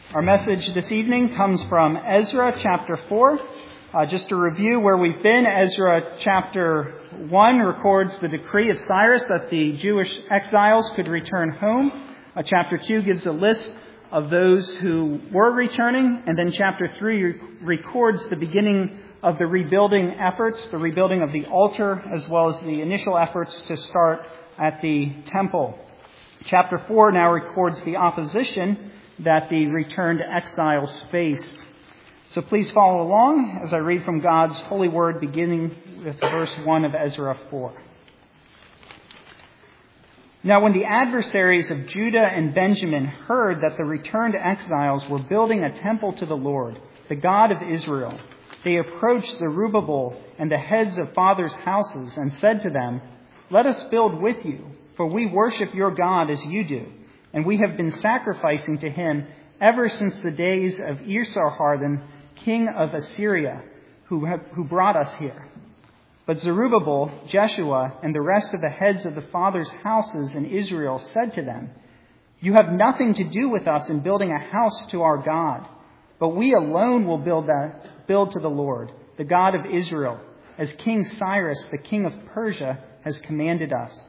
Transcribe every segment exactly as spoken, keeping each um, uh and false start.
Our message this evening comes from Ezra chapter four. Uh, just to review where we've been, Ezra chapter one records the decree of Cyrus that the Jewish exiles could return home. Uh, chapter two gives a list of those who were returning. And then chapter three re- records the beginning of the rebuilding efforts, the rebuilding of the altar, as well as the initial efforts to start at the temple. Chapter four now records the opposition that the returned exiles faced. So please follow along as I read from God's holy word, beginning with verse one of Ezra four. Now when the adversaries of Judah and Benjamin heard that the returned exiles were building a temple to the Lord, the God of Israel, they approached Zerubbabel and the heads of fathers' houses and said to them, "Let us build with you, for we worship your God as you do, and we have been sacrificing to him ever since the days of Esarhaddon, king of Assyria, who, have, who brought us here." But Zerubbabel, Jeshua, and the rest of the heads of the fathers' houses in Israel said to them, "You have nothing to do with us in building a house to our God, but we alone will build that, build to the Lord, the God of Israel, as King Cyrus, the king of Persia, has commanded us."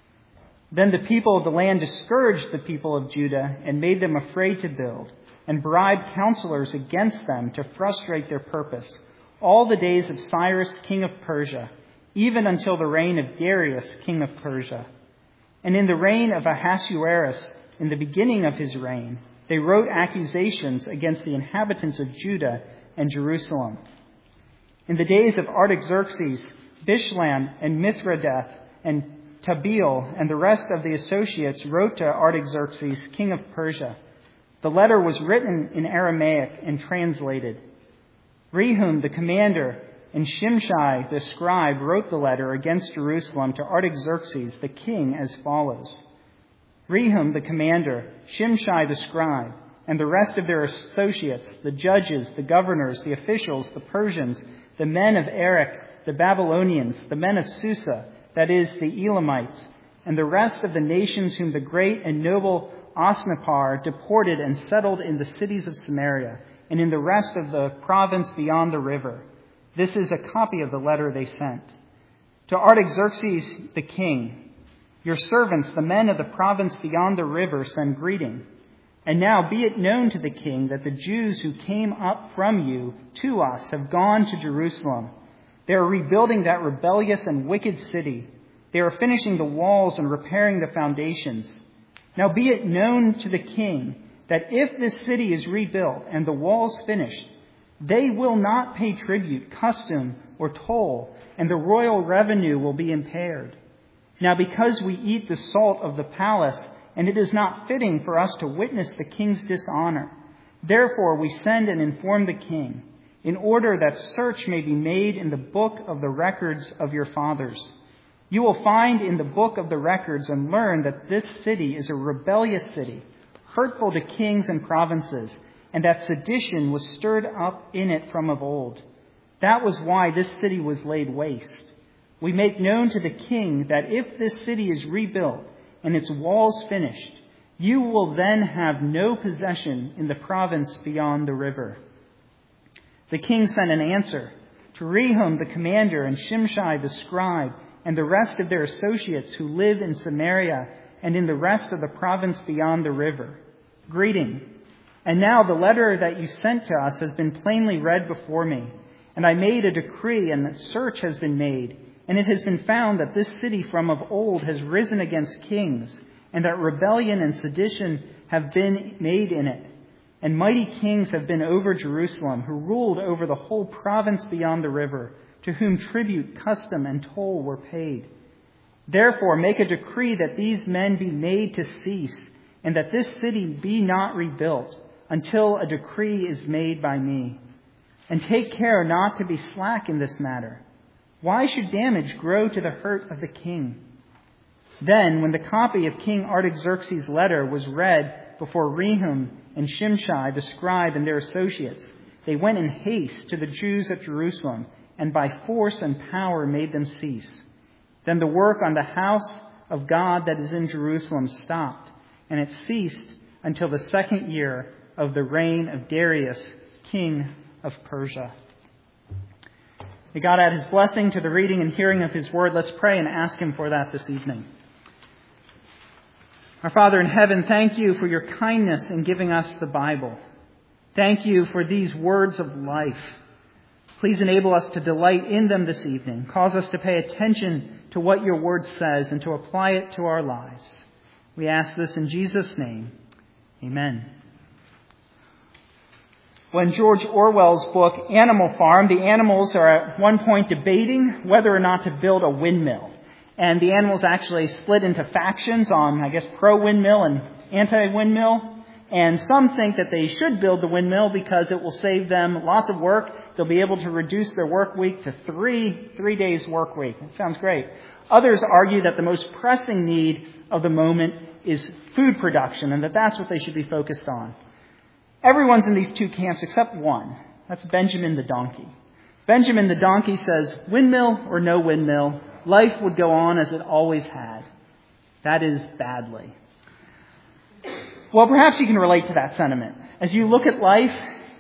Then the people of the land discouraged the people of Judah and made them afraid to build, and bribed counselors against them to frustrate their purpose, all the days of Cyrus, king of Persia, even until the reign of Darius, king of Persia. And in the reign of Ahasuerus, in the beginning of his reign, they wrote accusations against the inhabitants of Judah and Jerusalem. In the days of Artaxerxes, Bishlam and Mithridath and Tabeel and the rest of the associates wrote to Artaxerxes, king of Persia. The letter was written in Aramaic and translated. Rehum, the commander, and Shimshai, the scribe, wrote the letter against Jerusalem to Artaxerxes, the king, as follows. Rehum, the commander, Shimshai, the scribe, and the rest of their associates, the judges, the governors, the officials, the Persians, the men of Erech, the Babylonians, the men of Susa, that is, the Elamites, and the rest of the nations whom the great and noble Osnappar deported and settled in the cities of Samaria, and in the rest of the province beyond the river. This is a copy of the letter they sent. To Artaxerxes the king, your servants, the men of the province beyond the river, send greeting. And now be it known to the king that the Jews who came up from you to us have gone to Jerusalem. They are rebuilding that rebellious and wicked city. They are finishing the walls and repairing the foundations. Now be it known to the king that if this city is rebuilt and the walls finished, they will not pay tribute, custom, or toll, and the royal revenue will be impaired. Now because we eat the salt of the palace, and it is not fitting for us to witness the king's dishonor, therefore we send and inform the king, in order that search may be made in the book of the records of your fathers. You will find in the book of the records and learn that this city is a rebellious city, hurtful to kings and provinces, and that sedition was stirred up in it from of old. That was why this city was laid waste. We make known to the king that if this city is rebuilt and its walls finished, you will then have no possession in the province beyond the river. The king sent an answer to Rehum the commander and Shimshai the scribe and the rest of their associates who live in Samaria and in the rest of the province beyond the river. Greeting. And now the letter that you sent to us has been plainly read before me, and I made a decree, and a search has been made, and it has been found that this city from of old has risen against kings, and that rebellion and sedition have been made in it. And mighty kings have been over Jerusalem, who ruled over the whole province beyond the river, to whom tribute, custom, and toll were paid. Therefore make a decree that these men be made to cease, and that this city be not rebuilt, until a decree is made by me. And take care not to be slack in this matter. Why should damage grow to the hurt of the king? Then, when the copy of King Artaxerxes' letter was read before Rehum and Shimshai the scribe and their associates, they went in haste to the Jews at Jerusalem, and by force and power made them cease. Then the work on the house of God that is in Jerusalem stopped, and it ceased until the second year of the reign of Darius, king of Persia. May God add his blessing to the reading and hearing of his word. Let's pray and ask him for that this evening. Our Father in heaven, thank you for your kindness in giving us the Bible. Thank you for these words of life. Please enable us to delight in them this evening. Cause us to pay attention to what your word says and to apply it to our lives. We ask this in Jesus' name. Amen. When George Orwell's book Animal Farm, the animals are at one point debating whether or not to build a windmill. And the animals actually split into factions on, I guess, pro-windmill and anti-windmill. And some think that they should build the windmill because it will save them lots of work. They'll be able to reduce their work week to three, three days work week. That sounds great. Others argue that the most pressing need of the moment is food production and that that's what they should be focused on. Everyone's in these two camps except one. That's Benjamin the donkey. Benjamin the donkey says, windmill or no windmill, life would go on as it always had. That is badly. Well, perhaps you can relate to that sentiment. As you look at life,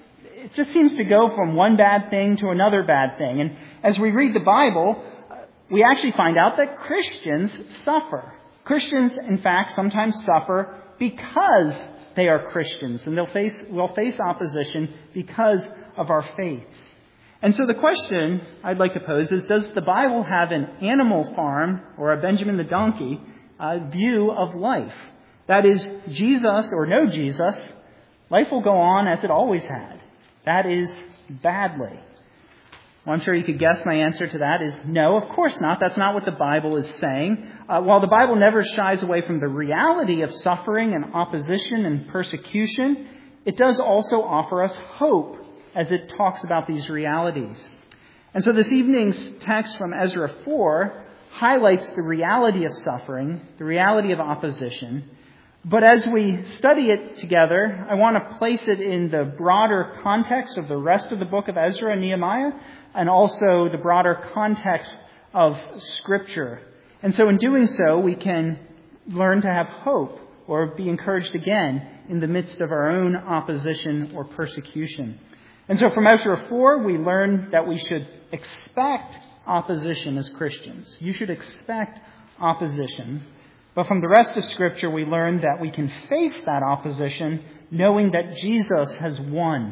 it just seems to go from one bad thing to another bad thing. And as we read the Bible, we actually find out that Christians suffer. Christians, in fact, sometimes suffer because they are Christians. And they'll face, will face opposition because of our faith. And so the question I'd like to pose is, does the Bible have an Animal Farm or a Benjamin the donkey uh, view of life? That is, Jesus or no Jesus, life will go on as it always had. That is badly. Well, I'm sure you could guess my answer to that is no, of course not. That's not what the Bible is saying. Uh, while the Bible never shies away from the reality of suffering and opposition and persecution, it does also offer us hope as it talks about these realities. And so this evening's text from Ezra four highlights the reality of suffering, the reality of opposition. But as we study it together, I want to place it in the broader context of the rest of the book of Ezra and Nehemiah, and also the broader context of Scripture. And so in doing so, we can learn to have hope or be encouraged again in the midst of our own opposition or persecution. And so from Ezra four, we learn that we should expect opposition as Christians. You should expect opposition. But from the rest of Scripture, we learn that we can face that opposition knowing that Jesus has won.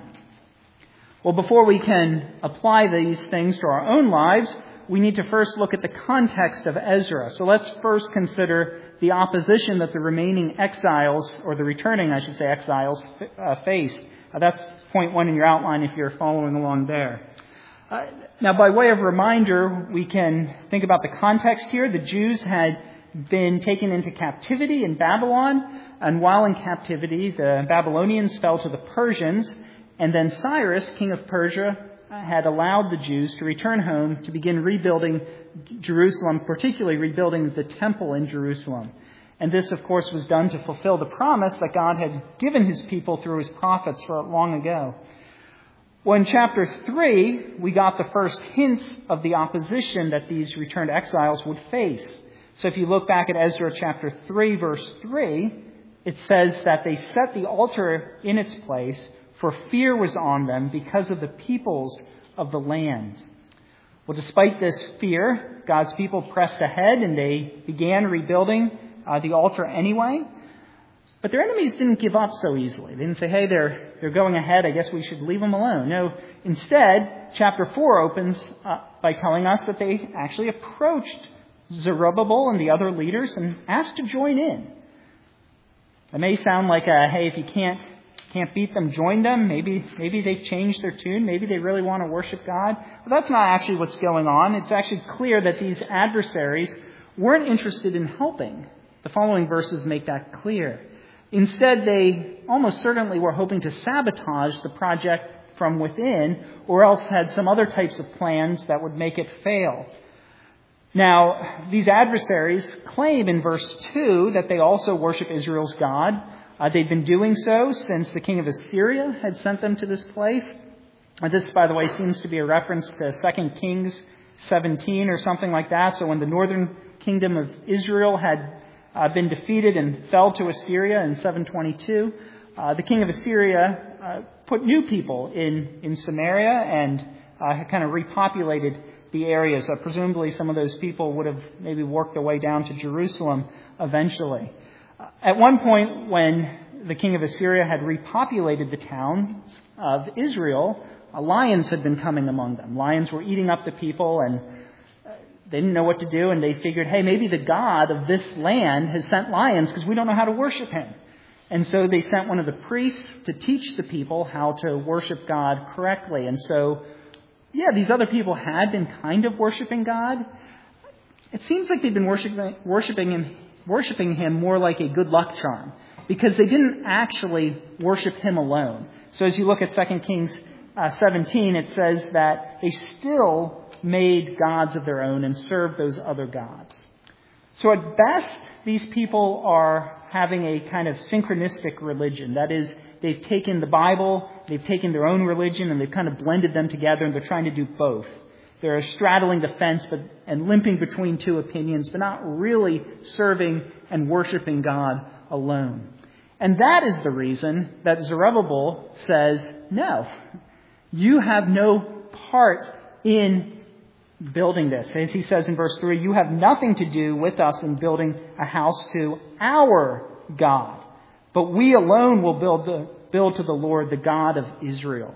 Well, before we can apply these things to our own lives, we need to first look at the context of Ezra. So let's first consider the opposition that the remaining exiles, or the returning, I should say, exiles, uh, faced. Uh, that's point one in your outline if you're following along there. Uh, now, by way of reminder, we can think about the context here. The Jews had been taken into captivity in Babylon, and while in captivity, the Babylonians fell to the Persians, and then Cyrus, king of Persia, had allowed the Jews to return home to begin rebuilding Jerusalem, particularly rebuilding the temple in Jerusalem. And this, of course, was done to fulfill the promise that God had given his people through his prophets for long ago. Well, in chapter three, we got the first hints of the opposition that these returned exiles would face. So if you look back at Ezra chapter three, verse three, it says that they set the altar in its place, for fear was on them because of the peoples of the land. Well, despite this fear, God's people pressed ahead and they began rebuilding uh, the altar anyway. But their enemies didn't give up so easily. They didn't say, hey, they're, they're going ahead, I guess we should leave them alone. No, instead, chapter four opens uh, by telling us that they actually approached Zerubbabel and the other leaders and asked to join in. It may sound like, a, hey, if you can't can't beat them, join them. Maybe maybe they've changed their tune. Maybe they really want to worship God. But that's not actually what's going on. It's actually clear that these adversaries weren't interested in helping. The following verses make that clear. Instead, they almost certainly were hoping to sabotage the project from within, or else had some other types of plans that would make it fail. Now, these adversaries claim in verse two that they also worship Israel's God. Uh, they've been doing so since the king of Assyria had sent them to this place. Uh, this, by the way, seems to be a reference to Second Kings seventeen or something like that. So when the northern kingdom of Israel had uh, been defeated and fell to Assyria in seven twenty-two. uh, the king of Assyria uh, put new people in, in Samaria and uh, kind of repopulated the areas. Uh, presumably some of those people would have maybe worked their way down to Jerusalem eventually. Uh, at one point, when the king of Assyria had repopulated the towns of Israel, uh, lions had been coming among them. Lions were eating up the people, and they didn't know what to do, and they figured, hey, maybe the God of this land has sent lions because we don't know how to worship him. And so they sent one of the priests to teach the people how to worship God correctly. And so, yeah, these other people had been kind of worshiping God. It seems like they'd been worshiping, worshiping him, worshiping him more like a good luck charm, because they didn't actually worship him alone. So as you look at Second Kings uh, seventeen, it says that they still made gods of their own and served those other gods. So at best, these people are having a kind of synchronistic religion. That is, they've taken the Bible, they've taken their own religion, and they've kind of blended them together, and they're trying to do both. They're straddling the fence but, and limping between two opinions, but not really serving and worshiping God alone. And that is the reason that Zerubbabel says, no, you have no part in building this. As he says in verse three, you have nothing to do with us in building a house to our God, but we alone will build the, build to the Lord, the God of Israel.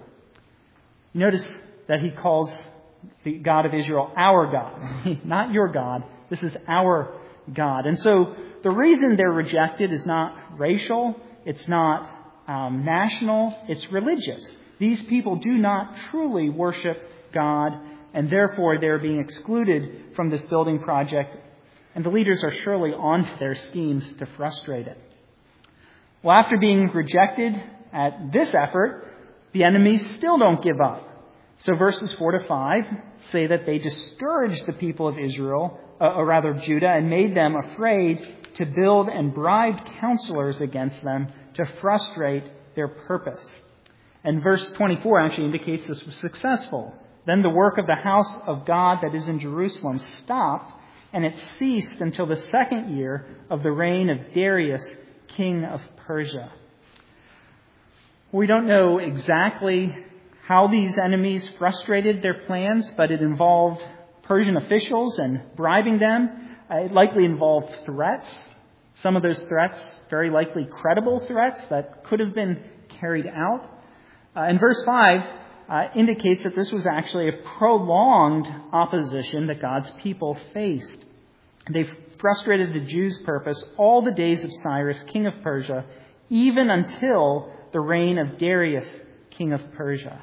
Notice that he calls the God of Israel our God, not your God. This is our God. And so the reason they're rejected is not racial, it's not um, national, it's religious. These people do not truly worship God, and therefore they're being excluded from this building project, and the leaders are surely onto their schemes to frustrate it. Well, after being rejected at this effort, the enemies still don't give up. So verses four to five say that they discouraged the people of Israel, uh, or rather Judah, and made them afraid to build and bribed counselors against them to frustrate their purpose. And verse twenty-four actually indicates this was successful. Then the work of the house of God that is in Jerusalem stopped, and it ceased until the second year of the reign of Darius, king of Persia. We don't know exactly how these enemies frustrated their plans, but it involved Persian officials and bribing them. It likely involved threats. Some of those threats, very likely credible threats that could have been carried out. Uh, and verse five uh, indicates that this was actually a prolonged opposition that God's people faced. They frustrated the Jews' purpose all the days of Cyrus, king of Persia, even until the reign of Darius, king of Persia.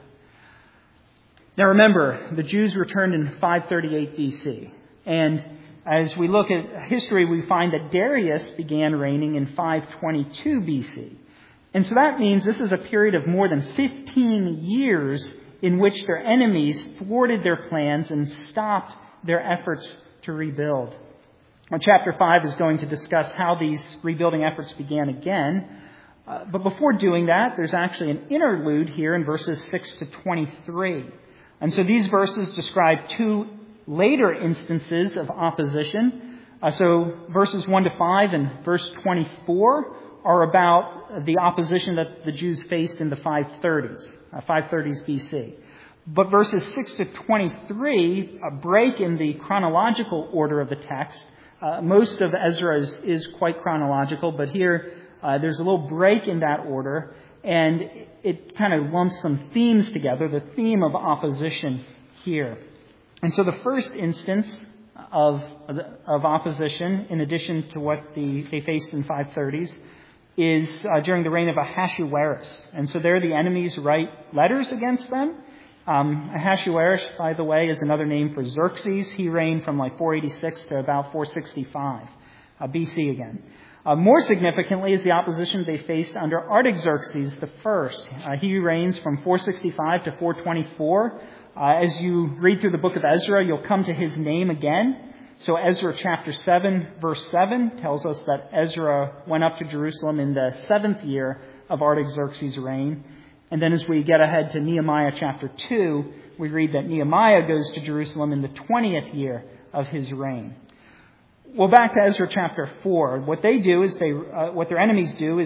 Now remember, the Jews returned in five thirty-eight B C. And as we look at history, we find that Darius began reigning in five twenty-two B C. And so that means this is a period of more than fifteen years in which their enemies thwarted their plans and stopped their efforts to rebuild. Well, chapter five is going to discuss how these rebuilding efforts began again. Uh, but before doing that, there's actually an interlude here in verses six to twenty-three. And so these verses describe two later instances of opposition. Uh, so verses one to five and verse twenty-four are about the opposition that the Jews faced in the five thirties, uh, five thirties B C. But verses six to twenty-three uh, break in the chronological order of the text. Uh, most of Ezra is, is quite chronological, but here uh, there's a little break in that order, and it kind of lumps some themes together, the theme of opposition here. And so the first instance of, of opposition, in addition to what the, they faced in five thirties, is uh, during the reign of Ahasuerus. And so there the enemies write letters against them. Um, Ahasuerus, by the way, is another name for Xerxes. He reigned from like four eighty-six to about four sixty-five uh, B C again. Uh, more significantly is the opposition they faced under Artaxerxes the First. Uh, he reigns from four sixty-five to four twenty-four. Uh, as you read through the book of Ezra, you'll come to his name again. So Ezra chapter seven, verse seven tells us that Ezra went up to Jerusalem in the seventh year of Artaxerxes' reign. And then as we get ahead to Nehemiah chapter two, we read that Nehemiah goes to Jerusalem in the twentieth year of his reign. Well, back to Ezra chapter four. What they do is they, uh, what their enemies do is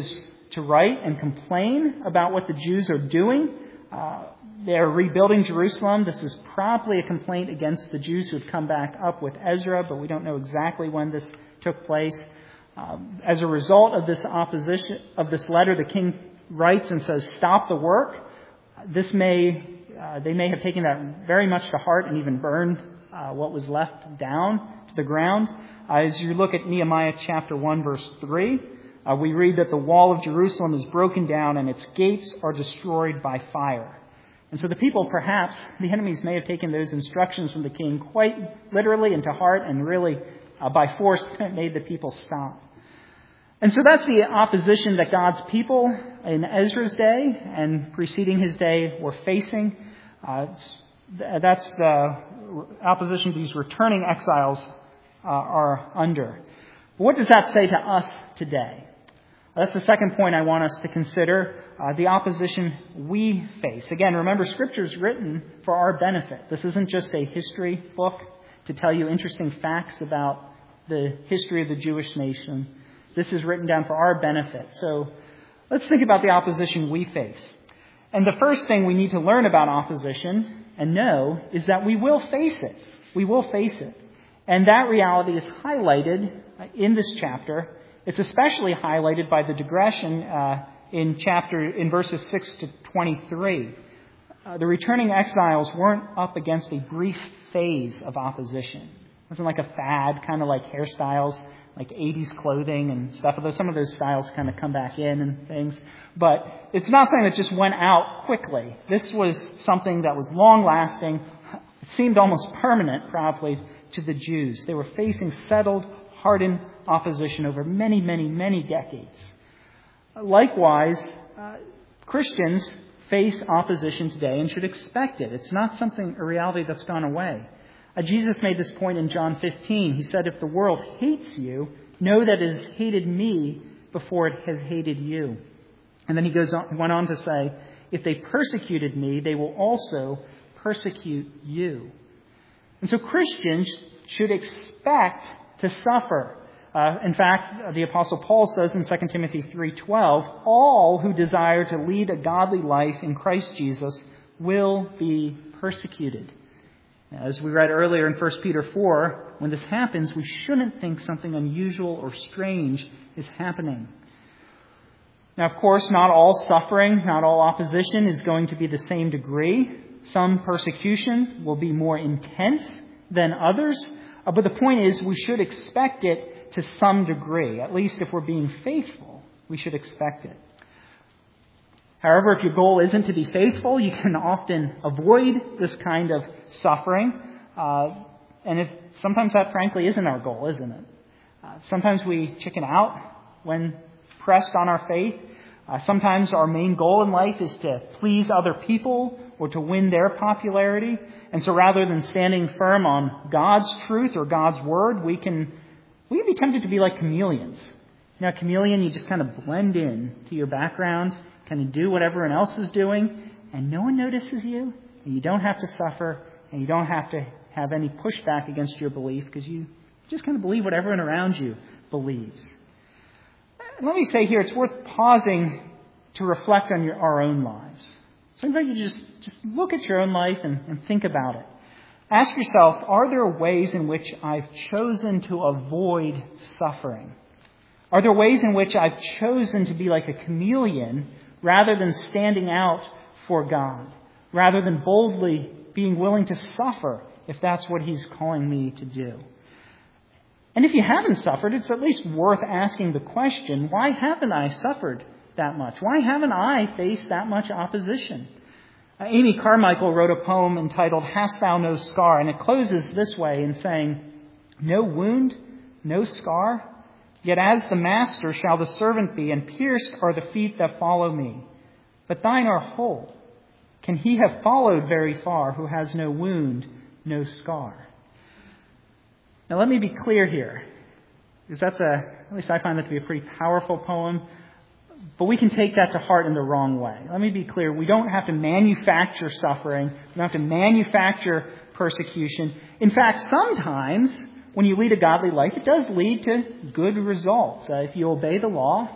to write and complain about what the Jews are doing. Uh, they're rebuilding Jerusalem. This is probably a complaint against the Jews who had come back up with Ezra, but we don't know exactly when this took place. Um, as a result of this opposition, of this letter, the king writes and says, "Stop the work." This may, uh, they may have taken that very much to heart and even burned uh, what was left down to the ground. Uh, as you look at Nehemiah chapter one, verse three, uh, we read that the wall of Jerusalem is broken down and its gates are destroyed by fire. And so the people, perhaps, the enemies may have taken those instructions from the king quite literally and to heart and really uh, by force made the people stop. And so that's the opposition that God's people in Ezra's day and preceding his day were facing. Uh, that's the opposition these returning exiles uh, are under. But what does that say to us today? That's the second point I want us to consider, uh, the opposition we face. Again, remember, Scripture is written for our benefit. This isn't just a history book to tell you interesting facts about the history of the Jewish nation. This is written down for our benefit. So let's think about the opposition we face. And the first thing we need to learn about opposition and know is that we will face it. We will face it. And that reality is highlighted in this chapter. It's especially highlighted by the digression uh, in chapter in verses six to twenty-three. Uh, the returning exiles weren't up against a brief phase of opposition. It wasn't like a fad, kind of like hairstyles, like eighties clothing and stuff. Although some of those styles kind of come back in and things. But it's not something that just went out quickly. This was something that was long-lasting. It seemed almost permanent, probably, to the Jews. They were facing settled, hardened opposition over many, many, many decades. Likewise, uh, Christians face opposition today and should expect it. It's not something, a reality that's gone away. Uh, Jesus made this point in John fifteen. He said, "If the world hates you, know that it has hated me before it has hated you." And then he goes on, went on to say, "If they persecuted me, they will also persecute you." And so Christians should expect to suffer. Uh, in fact, the Apostle Paul says in Second Timothy three twelve, "All who desire to lead a godly life in Christ Jesus will be persecuted." As we read earlier in First Peter four, when this happens, we shouldn't think something unusual or strange is happening. Now, of course, not all suffering, not all opposition is going to be the same degree. Some persecution will be more intense than others. Uh, but the point is, we should expect it to some degree. At least if we're being faithful, we should expect it. However, if your goal isn't to be faithful, you can often avoid this kind of suffering. Uh, and if, sometimes that, frankly, isn't our goal, isn't it? Uh, sometimes we chicken out when pressed on our faith. Uh, sometimes our main goal in life is to please other people or to win their popularity. And so rather than standing firm on God's truth or God's word, we can we can be tempted to be like chameleons. You know, a chameleon, you just kind of blend in to your background, kind of do what everyone else is doing, and no one notices you, and you don't have to suffer, and you don't have to have any pushback against your belief because you just kind of believe what everyone around you believes. Let me say here, it's worth pausing to reflect on your, our own lives. So I invite you to just, just look at your own life and, and think about it. Ask yourself, are there ways in which I've chosen to avoid suffering? Are there ways in which I've chosen to be like a chameleon rather than standing out for God, rather than boldly being willing to suffer if that's what He's calling me to do? And if you haven't suffered, it's at least worth asking the question, why haven't I suffered that much? Why haven't I faced that much opposition? Uh, Amy Carmichael wrote a poem entitled "Hast Thou No Scar?" And it closes this way in saying, "No wound, no scar, yet as the master shall the servant be, and pierced are the feet that follow me. But thine are whole. Can he have followed very far who has no wound, no scar?" Now let me be clear here, because that's a, at least I find that to be a pretty powerful poem, but we can take that to heart in the wrong way. Let me be clear, we don't have to manufacture suffering, we don't have to manufacture persecution. In fact, sometimes when you lead a godly life, it does lead to good results. Uh, if you obey the law,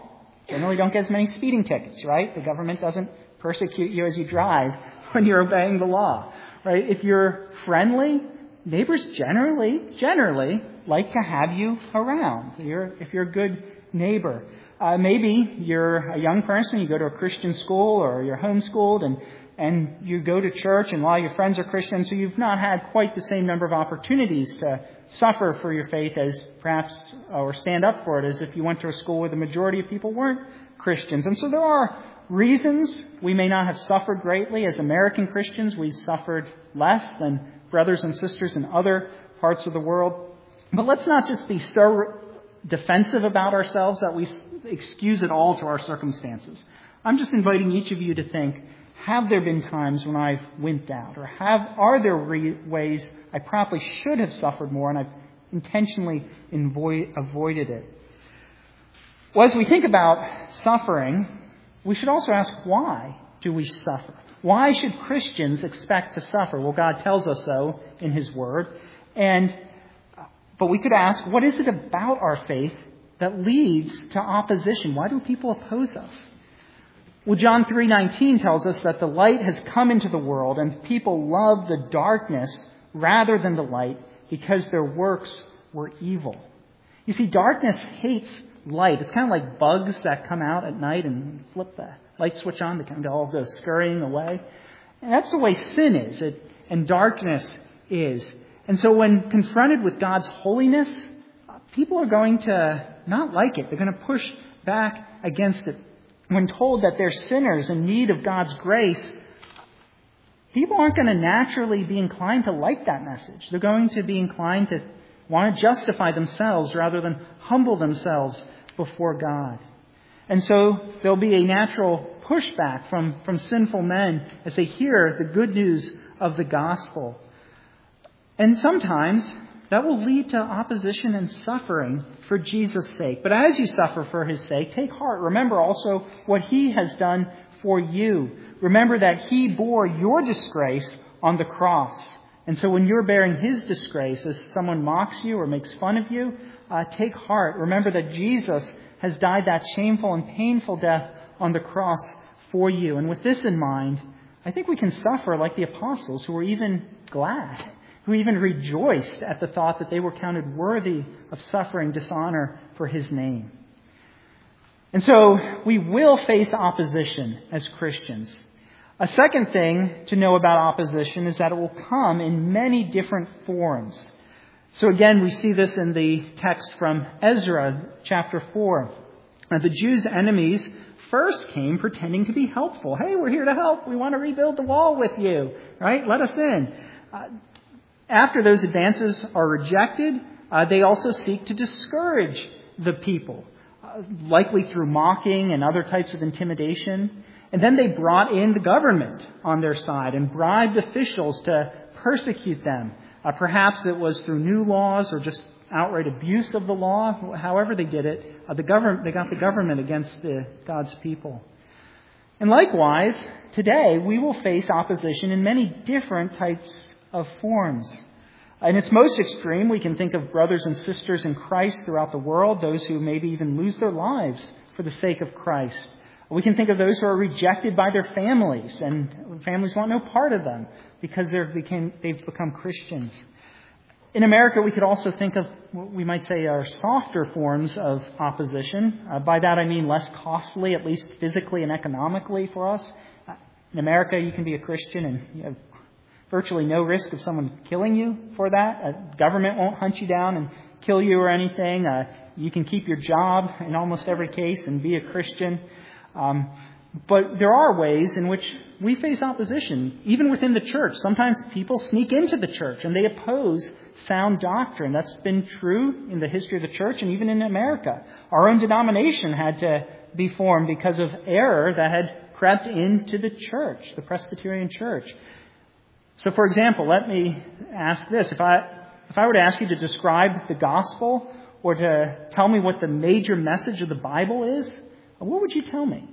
generally don't get as many speeding tickets, right? The government doesn't persecute you as you drive when you're obeying the law, right? If you're friendly, neighbors generally, generally like to have you around. You're, if you're a good neighbor. Uh, maybe you're a young person, you go to a Christian school or you're homeschooled and, and you go to church and a lot of your friends are Christians, so you've not had quite the same number of opportunities to suffer for your faith as perhaps, or stand up for it as if you went to a school where the majority of people weren't Christians. And so there are reasons we may not have suffered greatly. As American Christians, we've suffered less than brothers and sisters in other parts of the world. But let's not just be so defensive about ourselves that we excuse it all to our circumstances. I'm just inviting each of you to think, have there been times when I've wimped out? Or have are there re- ways I probably should have suffered more and I've intentionally avoid, avoided it? Well, as we think about suffering, we should also ask, why do we suffer? Why should Christians expect to suffer? Well, God tells us so in His Word. And But we could ask, what is it about our faith that leads to opposition? Why do people oppose us? Well, John three nineteen tells us that the light has come into the world and people love the darkness rather than the light because their works were evil. You see, darkness hates light. It's kind of like bugs that come out at night and flip the light switch on. They kind of all go scurrying away. And that's the way sin is, it, and darkness is. And so when confronted with God's holiness, people are going to not like it. They're going to push back against it. When told that they're sinners in need of God's grace, people aren't going to naturally be inclined to like that message. They're going to be inclined to want to justify themselves rather than humble themselves before God. And so there'll be a natural pushback from, from sinful men as they hear the good news of the gospel. And sometimes that will lead to opposition and suffering for Jesus' sake. But as you suffer for His sake, take heart. Remember also what He has done for you. Remember that He bore your disgrace on the cross. And so when you're bearing His disgrace, as someone mocks you or makes fun of you, uh, take heart. Remember that Jesus has died that shameful and painful death on the cross for you. And with this in mind, I think we can suffer like the apostles, who were even glad, who even rejoiced at the thought that they were counted worthy of suffering dishonor for His name. And so we will face opposition as Christians. A second thing to know about opposition is that it will come in many different forms. So again, we see this in the text from Ezra chapter four. Now, the Jews' enemies first came pretending to be helpful. Hey, we're here to help. We want to rebuild the wall with you. Right? Let us in. Uh, After those advances are rejected, uh, they also seek to discourage the people, uh, likely through mocking and other types of intimidation. And then they brought in the government on their side and bribed officials to persecute them. Uh, perhaps it was through new laws or just outright abuse of the law. However they did it, uh, the government they got the government against the, God's people. And likewise, today we will face opposition in many different types of forms. In its most extreme, we can think of brothers and sisters in Christ throughout the world, those who maybe even lose their lives for the sake of Christ. We can think of those who are rejected by their families, and families want no part of them because they've become, they've become Christians. In America, we could also think of what we might say are softer forms of opposition. Uh, by that I mean less costly, at least physically and economically for us. Uh, in America, you can be a Christian and you have virtually no risk of someone killing you for that. Uh, government won't hunt you down and kill you or anything. Uh, you can keep your job in almost every case and be a Christian. Um, but there are ways in which we face opposition, even within the church. Sometimes people sneak into the church and they oppose sound doctrine. That's been true in the history of the church and even in America. Our own denomination had to be formed because of error that had crept into the church, the Presbyterian Church. So, for example, let me ask this. If I if I were to ask you to describe the gospel or to tell me what the major message of the Bible is, what would you tell me?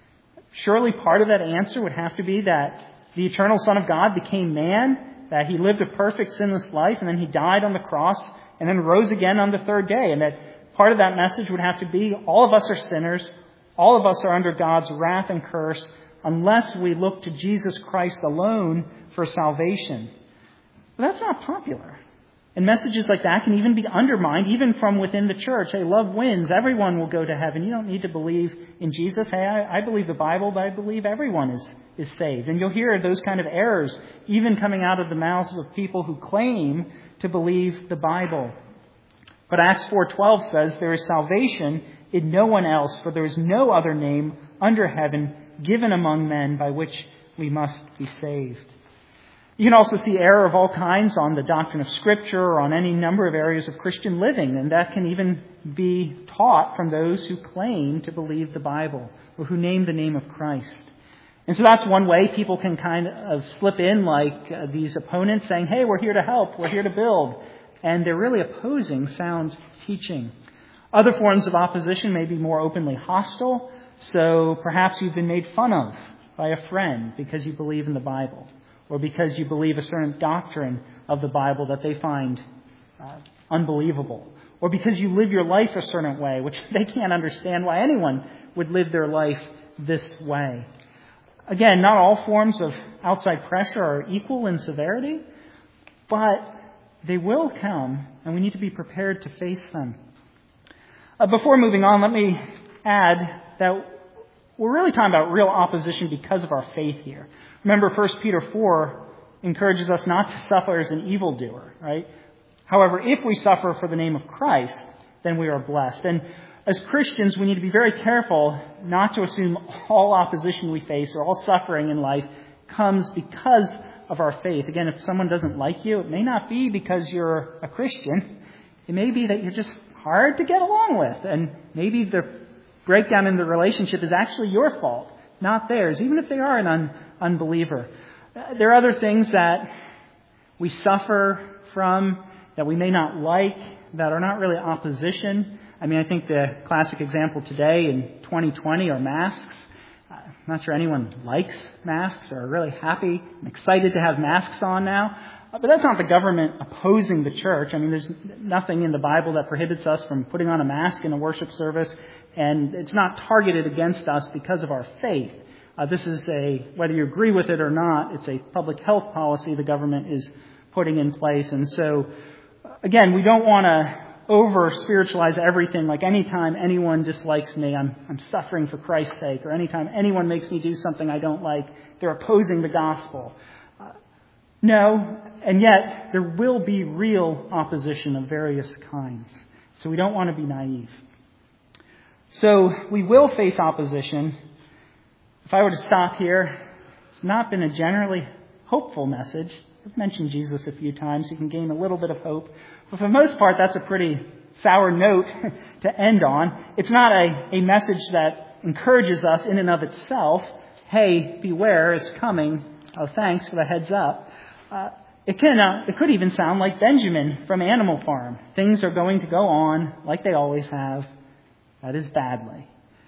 Surely part of that answer would have to be that the eternal Son of God became man, that He lived a perfect sinless life, and then He died on the cross, and then rose again on the third day. And that part of that message would have to be all of us are sinners, All of us are under God's wrath and curse unless we look to Jesus Christ alone for salvation. But that's not popular. And messages like that can even be undermined, even from within the church. Hey, love wins. Everyone will go to heaven. You don't need to believe in Jesus. Hey, I, I believe the Bible, but I believe everyone is, is saved. And you'll hear those kind of errors even coming out of the mouths of people who claim to believe the Bible. But Acts four twelve says there is salvation in no one else, for there is no other name under heaven given among men by which we must be saved. You can also see error of all kinds on the doctrine of Scripture or on any number of areas of Christian living, and that can even be taught from those who claim to believe the Bible or who name the name of Christ. And so that's one way people can kind of slip in like uh, these opponents saying, hey, we're here to help, we're here to build, and they're really opposing sound teaching. Other forms of opposition may be more openly hostile, so perhaps you've been made fun of by a friend because you believe in the Bible, or because you believe a certain doctrine of the Bible that they find uh, unbelievable, or because you live your life a certain way, which they can't understand why anyone would live their life this way. Again, not all forms of outside pressure are equal in severity, but they will come, and we need to be prepared to face them. Uh, before moving on, let me add that we're really talking about real opposition because of our faith here. Remember, First Peter four encourages us not to suffer as an evildoer, right? However, if we suffer for the name of Christ, then we are blessed. And as Christians, we need to be very careful not to assume all opposition we face or all suffering in life comes because of our faith. Again, if someone doesn't like you, it may not be because you're a Christian. It may be that you're just hard to get along with, and maybe the breakdown in the relationship is actually your fault, not theirs, even if they are an un- unbeliever. There are other things that we suffer from that we may not like, that are not really opposition. I mean, I think the classic example today in twenty twenty are masks. I'm not sure anyone likes masks or are really happy and excited to have masks on now. But that's not the government opposing the church. I mean, there's nothing in the Bible that prohibits us from putting on a mask in a worship service, and it's not targeted against us because of our faith. Uh, this is a, whether you agree with it or not, it's a public health policy the government is putting in place. And so, again, we don't want to over-spiritualize everything, like anytime anyone dislikes me, I'm, I'm suffering for Christ's sake, or anytime anyone makes me do something I don't like, they're opposing the gospel. Uh, no, and yet there will be real opposition of various kinds. So we don't want to be naive. So we will face opposition. If I were to stop here, it's not been a generally hopeful message. I've mentioned Jesus a few times. You can gain a little bit of hope. But for the most part, that's a pretty sour note to end on. It's not a, a message that encourages us in and of itself. Hey, beware, it's coming. Oh, thanks for the heads up. Uh, it can, uh, it could even sound like Benjamin from Animal Farm. Things are going to go on like they always have. That is badly.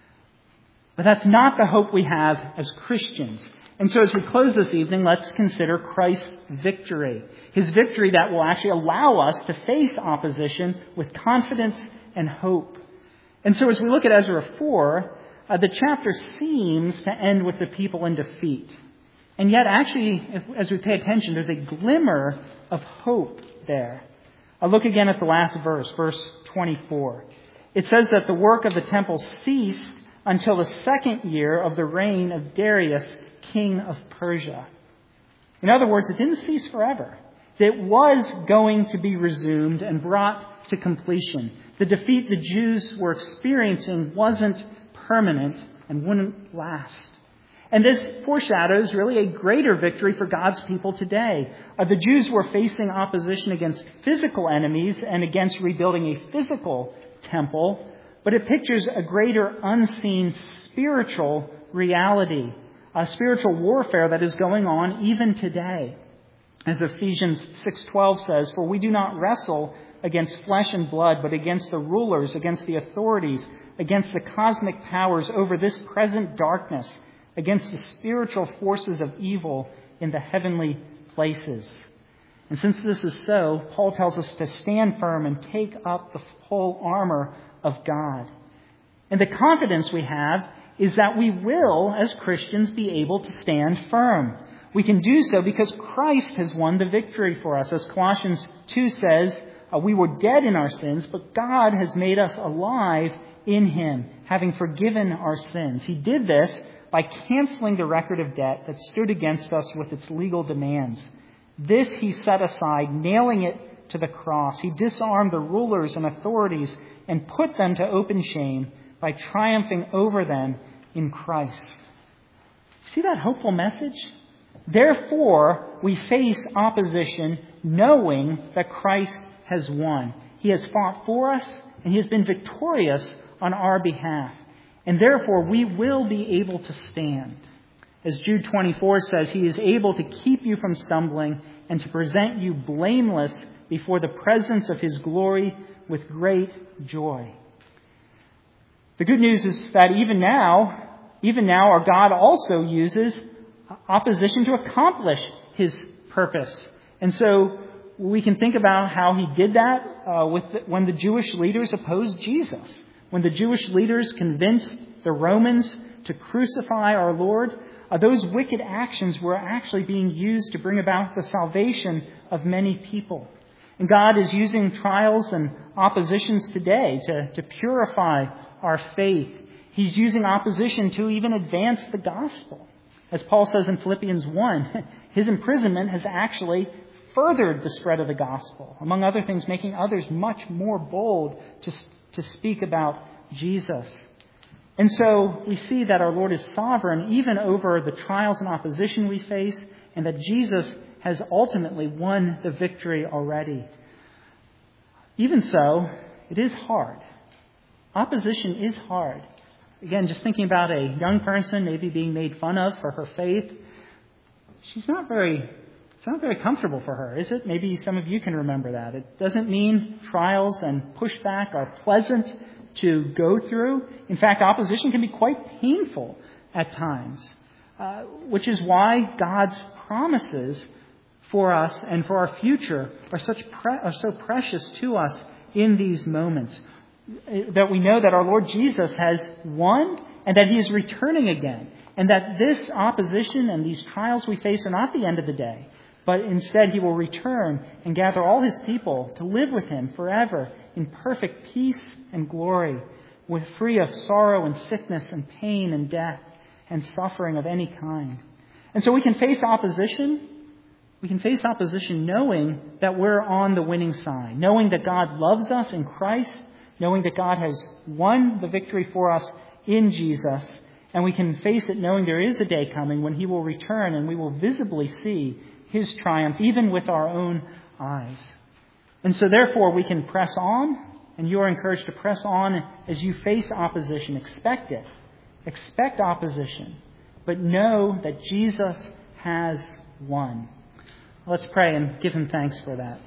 But that's not the hope we have as Christians. And so as we close this evening, let's consider Christ's victory. His victory that will actually allow us to face opposition with confidence and hope. And so as we look at Ezra four, uh, the chapter seems to end with the people in defeat. And yet actually, if, as we pay attention, there's a glimmer of hope there. I'll look again at the last verse, verse twenty-four. It says that the work of the temple ceased until the second year of the reign of Darius, king of Persia. In other words, it didn't cease forever. It was going to be resumed and brought to completion. The defeat the Jews were experiencing wasn't permanent and wouldn't last. And this foreshadows really a greater victory for God's people today. Uh, the Jews were facing opposition against physical enemies and against rebuilding a physical temple, but it pictures a greater unseen spiritual reality, a spiritual warfare that is going on even today. As Ephesians six twelve says, "For we do not wrestle against flesh and blood, but against the rulers, against the authorities, against the cosmic powers over this present darkness, against the spiritual forces of evil in the heavenly places." And since this is so, Paul tells us to stand firm and take up the whole armor of God. And the confidence we have is that we will, as Christians, be able to stand firm. We can do so because Christ has won the victory for us. As Colossians two says, uh, we were dead in our sins, but God has made us alive in Him, having forgiven our sins. He did this by canceling the record of debt that stood against us with its legal demands. This He set aside, nailing it to the cross. He disarmed the rulers and authorities and put them to open shame by triumphing over them in Christ. See that hopeful message? Therefore, we face opposition knowing that Christ has won. He has fought for us and He has been victorious on our behalf. And therefore, we will be able to stand. As Jude twenty-four says, He is able to keep you from stumbling and to present you blameless before the presence of His glory with great joy. The good news is that even now, even now our God also uses opposition to accomplish His purpose. And so we can think about how He did that uh, with the, when the Jewish leaders opposed Jesus. When the Jewish leaders convinced the Romans to crucify our Lord, uh, those wicked actions were actually being used to bring about the salvation of many people. And God is using trials and oppositions today to, to purify our faith. He's using opposition to even advance the gospel. As Paul says in Philippians one, his imprisonment has actually furthered the spread of the gospel, among other things, making others much more bold to, to speak about Jesus. And so we see that our Lord is sovereign even over the trials and opposition we face, and that Jesus has ultimately won the victory already. Even so, it is hard. Opposition is hard. Again, just thinking about a young person maybe being made fun of for her faith, she's not very, it's not very comfortable for her, is it? Maybe some of you can remember that. It doesn't mean trials and pushback are pleasant to go through. In fact, opposition can be quite painful at times, uh, which is why God's promises for us and for our future are such pre- are so precious to us in these moments. That we know that our Lord Jesus has won and that He is returning again. And that this opposition and these trials we face are not the end of the day, but instead He will return and gather all His people to live with Him forever in perfect peace and glory, with free of sorrow and sickness and pain and death and suffering of any kind. And so we can face opposition. We can face opposition knowing that we're on the winning side, knowing that God loves us in Christ, knowing that God has won the victory for us in Jesus, and we can face it knowing there is a day coming when He will return and we will visibly see His triumph, even with our own eyes. And so therefore we can press on, and you are encouraged to press on as you face opposition. Expect it. Expect opposition, but know that Jesus has won. Let's pray and give Him thanks for that.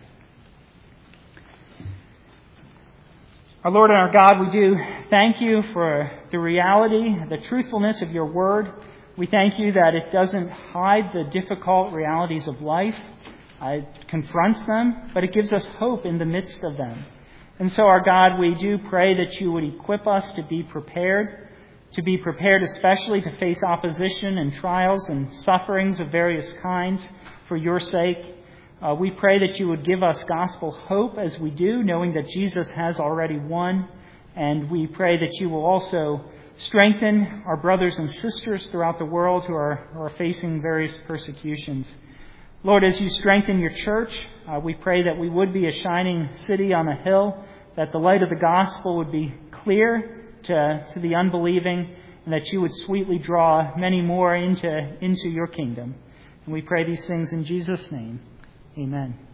Our Lord and our God, we do thank You for the reality, the truthfulness of Your Word. We thank You that it doesn't hide the difficult realities of life. It confronts them, but it gives us hope in the midst of them. And so, our God, we do pray that You would equip us to be prepared, to be prepared especially to face opposition and trials and sufferings of various kinds for Your sake. Uh, we pray that You would give us gospel hope as we do, knowing that Jesus has already won. And we pray that You will also strengthen our brothers and sisters throughout the world who are, who are facing various persecutions. Lord, as You strengthen Your church, uh, we pray that we would be a shining city on a hill, that the light of the gospel would be clear to, to the unbelieving, and that You would sweetly draw many more into, into Your kingdom. And we pray these things in Jesus' name. Amen.